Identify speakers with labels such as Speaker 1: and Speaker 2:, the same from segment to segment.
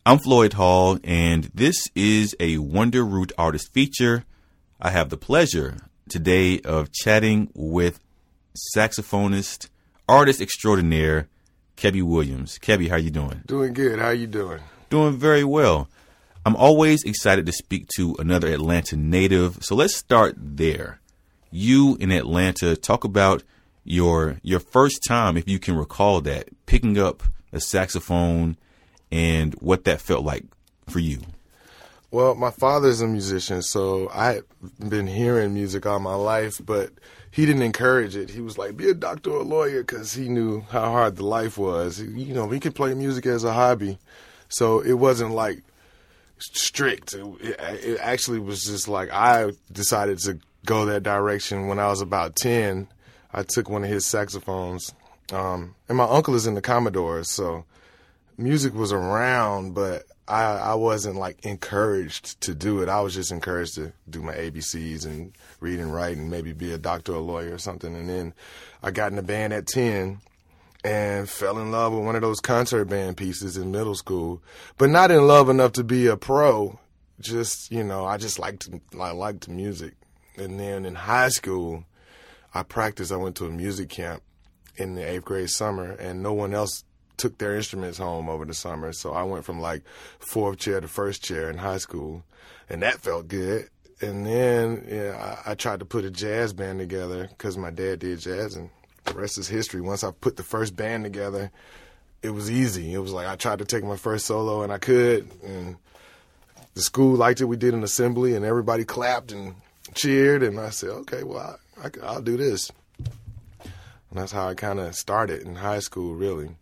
Speaker 1: I'm Floyd Hall, and this is a Wonder Root Artist feature. I have the pleasure today of chatting with saxophonist, artist extraordinaire, Kebby Williams. Kebby, how you doing?
Speaker 2: Doing good. How you doing?
Speaker 1: Doing very well. I'm always excited to speak to another Atlanta native, so let's start there. You in Atlanta, talk about your first time, if you can recall that, picking up a saxophone and what that felt like for you.
Speaker 2: Well, my father's a musician, so I've been hearing music all my life, but he didn't encourage it. He was like, be a doctor or a lawyer, because he knew how hard the life was. You know, he could play music as a hobby, so it wasn't like strict. It actually was just like I decided to go that direction when I was about 10. I took one of his saxophones, and my uncle is in the Commodores, so music was around, but I wasn't like encouraged to do it. I was just encouraged to do my ABCs and read and write and maybe be a doctor or a lawyer or something. And then I got in the band at 10 and fell in love with one of those concert band pieces in middle school, but not in love enough to be a pro. Just, you know, I liked music. And then in high school, I practiced. I went to a music camp in the 8th grade summer, and no one else took their instruments home over the summer. So I went from like 4th chair to 1st chair in high school, and that felt good. And then I tried to put a jazz band together because my dad did jazz, and the rest is history. Once I put the first band together, it was easy. It was like I tried to take my first solo, and I could. And the school liked it. We did an assembly, and everybody clapped and cheered. And I said, okay, well, I'll do this. And that's how I kind of started in high school, really.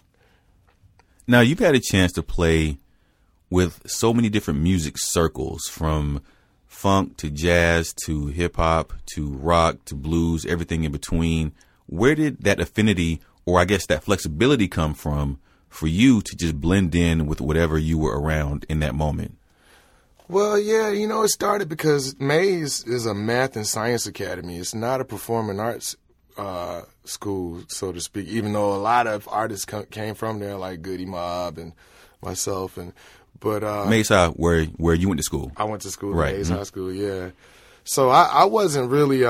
Speaker 1: Now, you've had a chance to play with so many different music circles, from funk to jazz to hip hop to rock to blues, everything in between. Where did that affinity, or I guess that flexibility, come from for you to just blend in with whatever you were around in that moment?
Speaker 2: Well, yeah, you know, it started because Mays is a math and science academy. It's not a performing arts school, so to speak, even though a lot of artists came from there, like Goody Mob and myself. But
Speaker 1: Mays High, where you went to school?
Speaker 2: I went to school,
Speaker 1: right.
Speaker 2: At Mays High School, yeah. So I wasn't really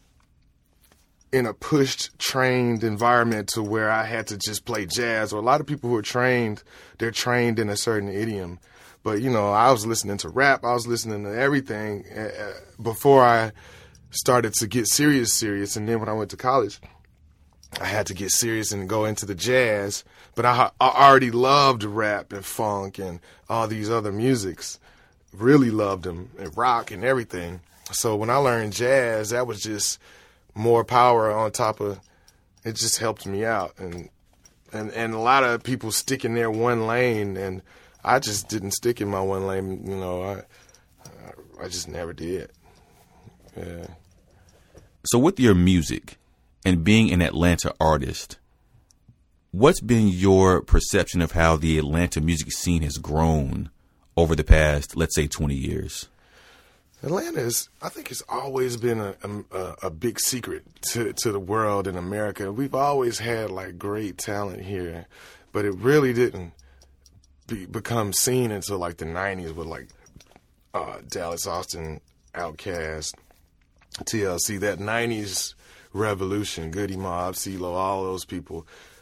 Speaker 2: in a pushed, trained environment to where I had to just play jazz. Or a lot of people who are trained, they're trained in a certain idiom. But, you know, I was listening to rap. I was listening to everything before I started to get serious. And then when I went to college, I had to get serious and go into the jazz. But I already loved rap and funk and all these other musics. Really loved them, and rock and everything. So when I learned jazz, that was just more power on top of it. Just helped me out. And a lot of people stick in their one lane, and I just didn't stick in my one lane. You know, I just never did. Yeah.
Speaker 1: So with your music and being an Atlanta artist, what's been your perception of how the Atlanta music scene has grown over the past, let's say, 20 years?
Speaker 2: Atlanta I think it's always been a big secret to the world in America. We've always had like great talent here, but it really didn't become seen until like the 90s with like Dallas Austin, Outkast, TLC, that 90s revolution, Goody Mob, CeeLo, all those people.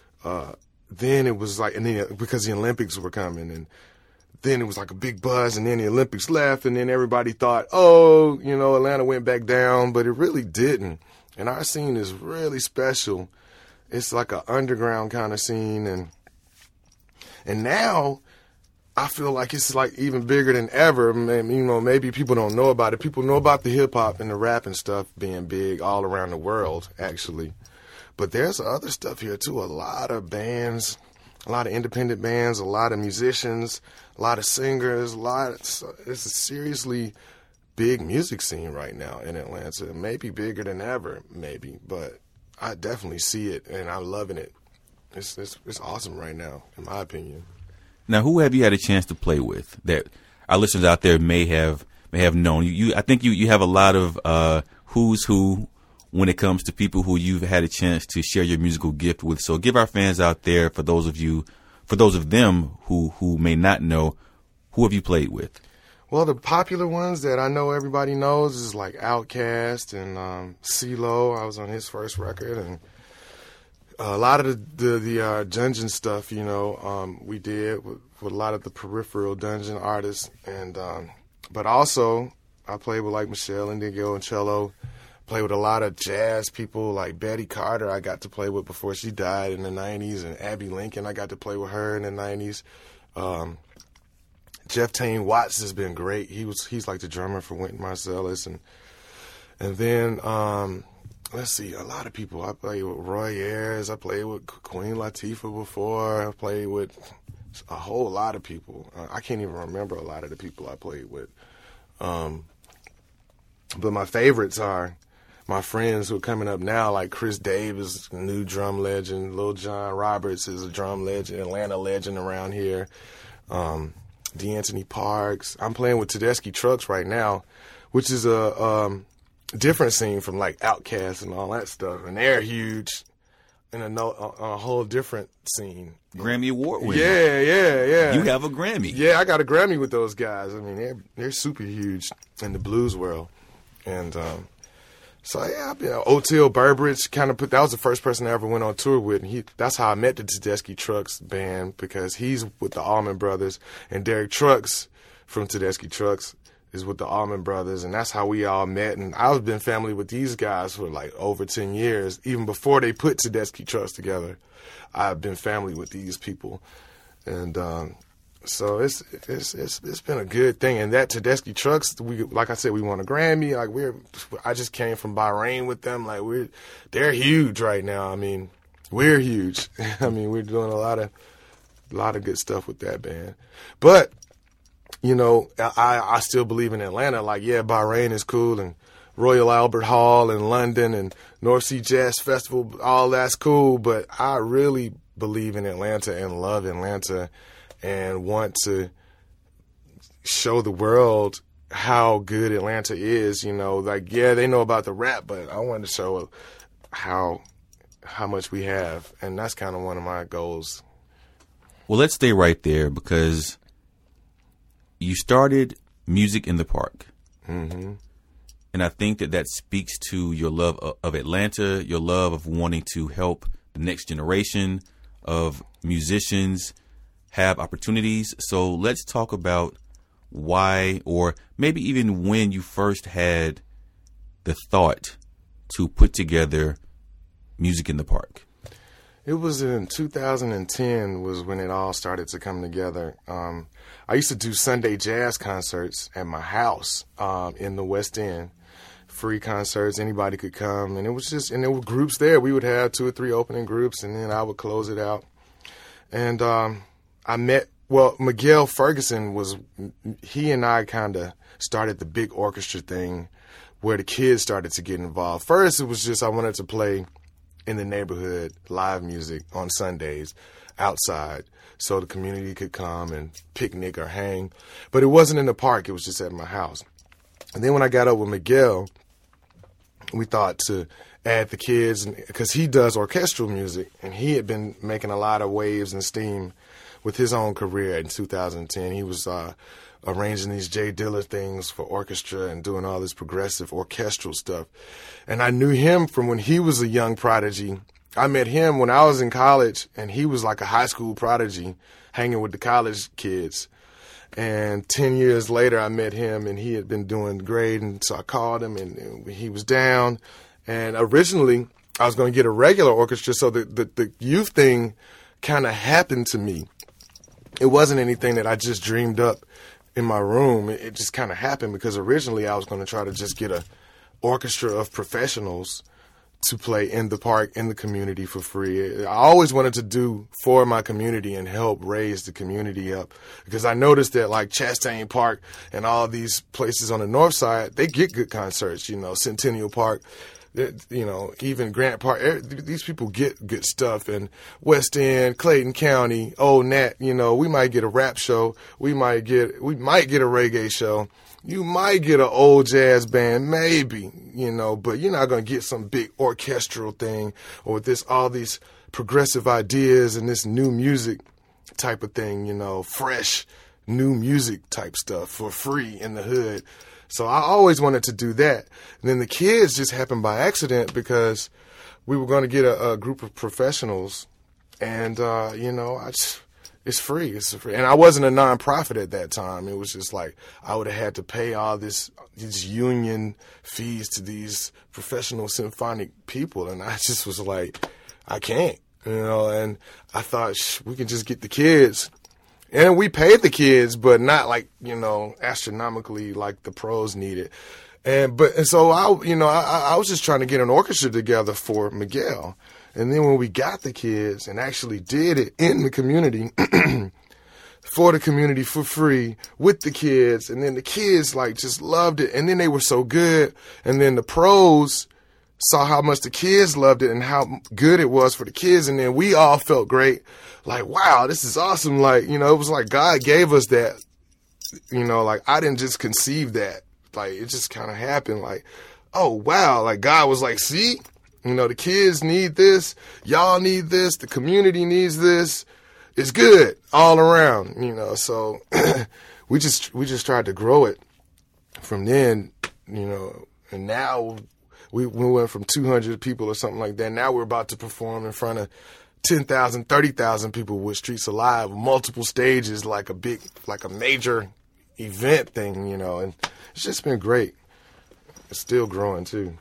Speaker 2: Then it was like, and then because the Olympics were coming, and then it was like a big buzz, and then the Olympics left, and then everybody thought, oh, you know, Atlanta went back down, but it really didn't. And our scene is really special. It's like an underground kind of scene, and now I feel like it's like even bigger than ever. You know, maybe people don't know about it. People know about the hip hop and the rap and stuff being big all around the world, actually. But there's other stuff here too. A lot of bands, a lot of independent bands, a lot of musicians, a lot of singers, it's a seriously big music scene right now in Atlanta. Maybe bigger than ever, maybe. But I definitely see it, and I'm loving it. It's awesome right now, in my opinion.
Speaker 1: Now, who have you had a chance to play with that our listeners out there may have known? I think you have a lot of who's who when it comes to people who you've had a chance to share your musical gift with. So give our fans out there, for those of them who may not know, Who have you played with?
Speaker 2: Well, the popular ones that I know everybody knows is like Outkast and CeeLo. I was on his first record, and a lot of the dungeon stuff, we did with a lot of the peripheral dungeon artists, and but also I played with like Michelle Indigo and cello. Played with a lot of jazz people like Betty Carter. I got to play with before she died in the '90s, and Abby Lincoln. I got to play with her in the '90s. Jeff Tane Watts has been great. He's like the drummer for Wynton Marsalis, and then let's see, a lot of people. I played with Roy Ayers. I played with Queen Latifah before. I played with a whole lot of people. I can't even remember a lot of the people I played with. But my favorites are my friends who are coming up now, like Chris Davis, new drum legend. Lil John Roberts is a drum legend, Atlanta legend around here. D'Anthony Parks. I'm playing with Tedeschi Trucks right now, which is a different scene from like Outkast and all that stuff. And they're huge in a whole different scene.
Speaker 1: Grammy Award winner.
Speaker 2: Yeah.
Speaker 1: You have a Grammy.
Speaker 2: Yeah, I got a Grammy with those guys. I mean, they're super huge in the blues world. And so, yeah, Oteil Burbridge that was the first person I ever went on tour with. And that's how I met the Tedeschi Trucks band, because he's with the Allman Brothers. And Derek Trucks from Tedeschi Trucks is with the Allman Brothers. And that's how we all met. And I've been family with these guys for like over 10 years. Even before they put Tedeschi Trucks together, I've been family with these people. And so it's been a good thing. And that Tedeschi Trucks, like I said, we won a Grammy. I just came from Bahrain with them. Like they're huge right now. I mean, we're huge. I mean, we're doing a lot of good stuff with that band. But I still believe in Atlanta. Like, yeah, Bahrain is cool, and Royal Albert Hall in London and North Sea Jazz Festival, all that's cool. But I really believe in Atlanta and love Atlanta, and want to show the world how good Atlanta is. Like, yeah, they know about the rap, but I want to show how much we have, and that's kind of one of my goals.
Speaker 1: Well, let's stay right there, because you started Music in the Park.
Speaker 2: Mm-hmm.
Speaker 1: And I think that speaks to your love of Atlanta, your love of wanting to help the next generation of musicians have opportunities. So let's talk about why, or maybe even when you first had the thought to put together Music in the Park.
Speaker 2: It was in 2010 was when it all started to come together. I used to do Sunday jazz concerts at my house in the West End. Free concerts, anybody could come. And there were groups there. We would have 2 or 3 opening groups, and then I would close it out. And I met, Miguel Ferguson he and I kind of started the big orchestra thing where the kids started to get involved. First, it was just I wanted to play in the neighborhood live music on Sundays outside so the community could come and picnic or hang. But it wasn't in the park. It was just at my house. And then when I got up with Miguel, we thought to add the kids, because he does orchestral music, and he had been making a lot of waves and steam with his own career in 2010. He was arranging these Jay Diller things for orchestra and doing all this progressive orchestral stuff. And I knew him from when he was a young prodigy. I met him when I was in college, and he was like a high school prodigy hanging with the college kids. And 10 years later, I met him, and he had been doing great. And so I called him, and he was down. And originally, I was going to get a regular orchestra, so the youth thing kind of happened to me. It wasn't anything that I just dreamed up in my room. It just kind of happened, because originally I was going to try to just get a orchestra of professionals to play in the park, in the community for free. I always wanted to do for my community and help raise the community up, because I noticed that like Chastain Park and all these places on the north side, they get good concerts, Centennial Park, even Grant Park, these people get good stuff. And West End, Clayton County, Old Nat, we might get a rap show. We might get a reggae show. You might get an old jazz band, maybe, but you're not going to get some big orchestral thing or all these progressive ideas and this new music type of thing, fresh new music type stuff for free in the hood. So I always wanted to do that. And then the kids just happened by accident because we were going to get a group of professionals, and it's free. It's free. And I wasn't a nonprofit at that time. It was just like I would have had to pay all these union fees to these professional symphonic people, and I just was like, I can't, And I thought we could just get the kids, and we paid the kids, but not like astronomically like the pros needed. And so I was just trying to get an orchestra together for Miguel. And then when we got the kids and actually did it in the community, for the community for free with the kids, and then the kids like just loved it, and then they were so good, and then the pros saw how much the kids loved it and how good it was for the kids, and then we all felt great, like, wow, this is awesome. Like, it was like God gave us that, like I didn't just conceive that. Like, it just kind of happened, like, oh, wow. Like, God was like, see, the kids need this. Y'all need this. The community needs this. It's good all around, So we just tried to grow it from then, and now we went from 200 people or something like that. Now we're about to perform in front of 10,000, 30,000 people with Streets Alive, multiple stages, like a major event thing, and it's just been great. It's still growing too.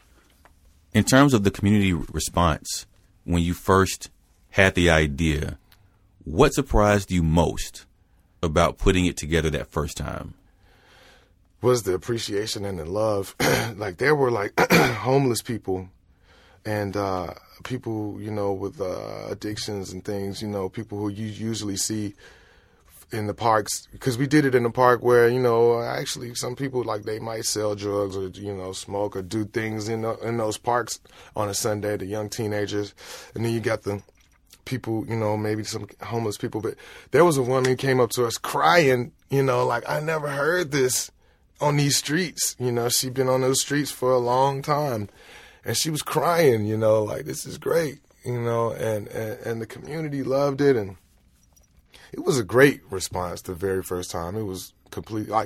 Speaker 1: In terms of the community response, when you first had the idea, what surprised you most about putting it together that first time?
Speaker 2: Was the appreciation and the love. Like, there were like homeless people and people, with addictions and things, people who you usually see in the parks, because we did it in the park where, actually some people, like, they might sell drugs or, smoke or do things in those parks on a Sunday, the young teenagers. And then you got the people, maybe some homeless people. But there was a woman who came up to us crying, like, I never heard this on these streets. She'd been on those streets for a long time. And she was crying, like, this is great, and the community loved it. And it was a great response the very first time. It was complete, like,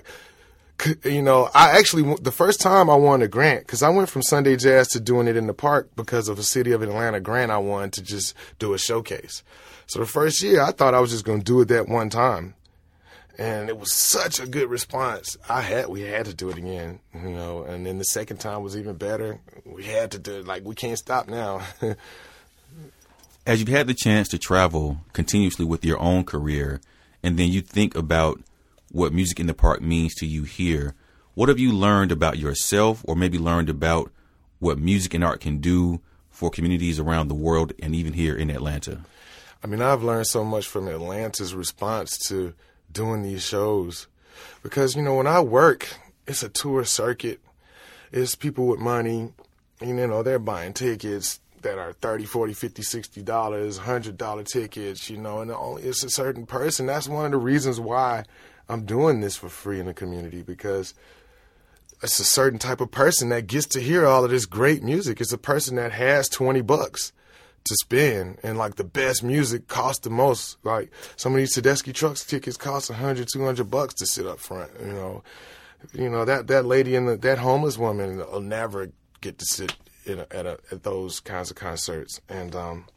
Speaker 2: the first time I won a grant, because I went from Sunday Jazz to doing it in the park because of a City of Atlanta grant I won to just do a showcase. So the first year, I thought I was just going to do it that one time. And it was such a good response. We had to do it again, and then the second time was even better. We had to do it. Like, we can't stop now.
Speaker 1: As you've had the chance to travel continuously with your own career, and then you think about what Music in the Park means to you here, what have you learned about yourself, or maybe learned about what music and art can do for communities around the world and even here in Atlanta?
Speaker 2: I mean, I've learned so much from Atlanta's response to doing these shows, because, when I work, it's a tour circuit. It's people with money, they're buying tickets that are $30, $40, $50, $60, $100 tickets, and it's a certain person. That's one of the reasons why I'm doing this for free in the community, because it's a certain type of person that gets to hear all of this great music. It's a person that has $20 to spend, and like the best music costs the most. Like, some of these Tedeschi Trucks tickets cost $100, $200 to sit up front. That lady that homeless woman will never get to sit at those kinds of concerts, and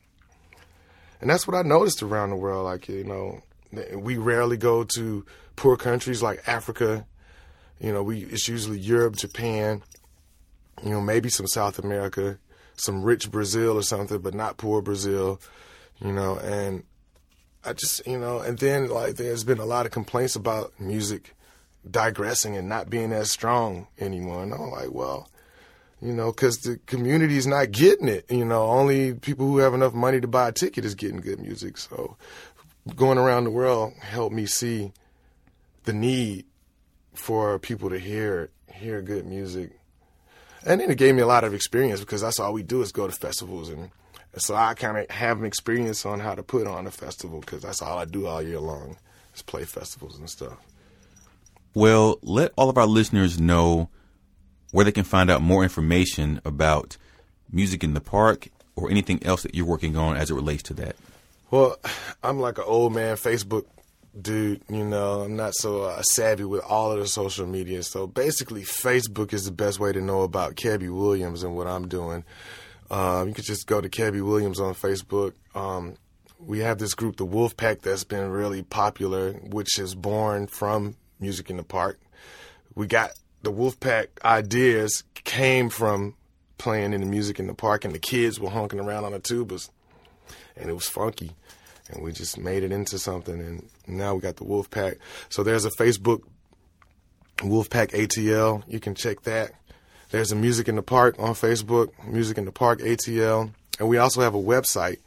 Speaker 2: that's what I noticed around the world. Like, we rarely go to poor countries like Africa. It's usually Europe, Japan, maybe some South America, some rich Brazil or something, but not poor Brazil, and I just, and then, like, there's been a lot of complaints about music digressing and not being as strong anymore. And I'm like, well, because the community's not getting it. Only people who have enough money to buy a ticket is getting good music. So going around the world helped me see the need for people to hear good music. And then it gave me a lot of experience, because that's all we do is go to festivals. And so I kind of have an experience on how to put on a festival, because that's all I do all year long, is play festivals and stuff.
Speaker 1: Well, let all of our listeners know where they can find out more information about Music in the Park or anything else that you're working on as it relates to that.
Speaker 2: Well, I'm like an old man Facebook dude. You know, I'm not so savvy with all of the social media. So basically, Facebook is the best way to know about Kebby Williams and what I'm doing. You could just go to Kebby Williams on Facebook. We have this group, the Wolfpack, that's been really popular, which is born from Music in the Park. We got the Wolfpack ideas came from playing in the Music in the Park, and the kids were honking around on the tubas, and it was funky. And we just made it into something, and now we got the Wolfpack. So there's a Facebook, Wolfpack ATL. You can check that. There's a Music in the Park on Facebook, Music in the Park ATL. And we also have a website,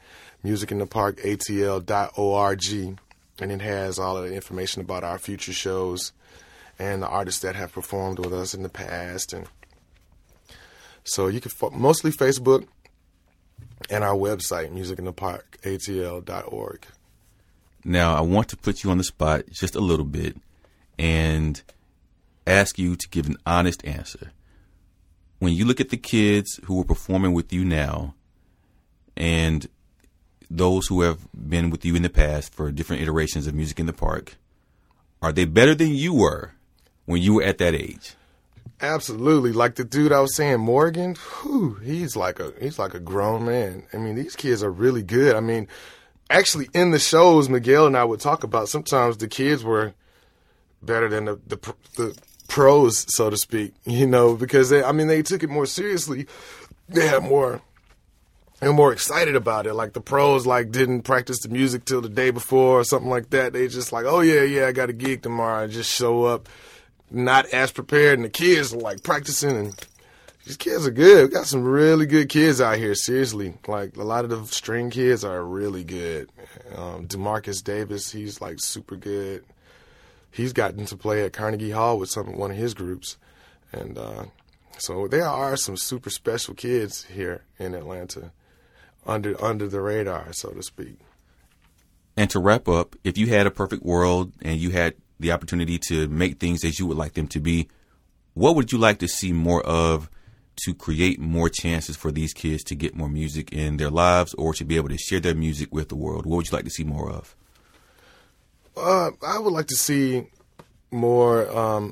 Speaker 2: musicintheparkatl.org, and it has all of the information about our future shows and the artists that have performed with us in the past. And so you can mostly Facebook and our website, musicintheparkatl.org.
Speaker 1: Now, I want to put you on the spot just a little bit and ask you to give an honest answer. When you look at the kids who are performing with you now and those who have been with you in the past for different iterations of Music in the Park, are they better than you were when you were at that age?
Speaker 2: Absolutely. Like the dude I was saying, Morgan, he's like a grown man. I mean, these kids are really good. I mean, actually in the shows, Miguel and I would talk about sometimes the kids were better than the pros, so to speak, you know, because they took it more seriously. They had more. They're more excited about it. Like the pros, didn't practice the music till the day before or something like that. They just like, oh yeah, I got a gig tomorrow, and just show up, not as prepared. And the kids are practicing, and these kids are good. We got some really good kids out here. Seriously, like a lot of the string kids are really good. DeMarcus Davis, he's super good. He's gotten to play at Carnegie Hall with one of his groups, and so there are some super special kids here in Atlanta. Under the radar, so to speak.
Speaker 1: And to wrap up, if you had a perfect world and you had the opportunity to make things as you would like them to be, what would you like to see more of to create more chances for these kids to get more music in their lives or to be able to share their music with the world? What would you like to see more of?
Speaker 2: I would like to see more,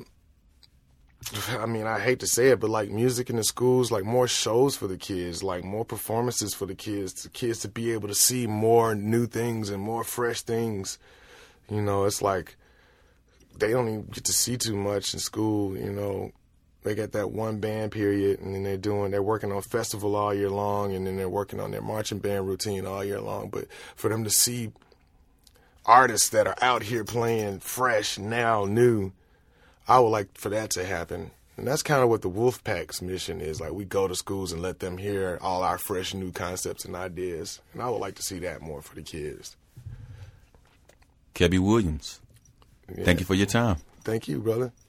Speaker 2: I hate to say it, but music in the schools, more shows for the kids, more performances for the kids to be able to see more new things and more fresh things. You know, it's they don't even get to see too much in school, you know. They got that one band period, and then they're working on festival all year long, and then they're working on their marching band routine all year long. But for them to see artists that are out here playing fresh, now, new, I would like for that to happen. And that's kind of what the Wolfpack's mission is. We go to schools and let them hear all our fresh new concepts and ideas. And I would like to see that more for the kids.
Speaker 1: Kebby Williams, Thank you for your time.
Speaker 2: Thank you, brother.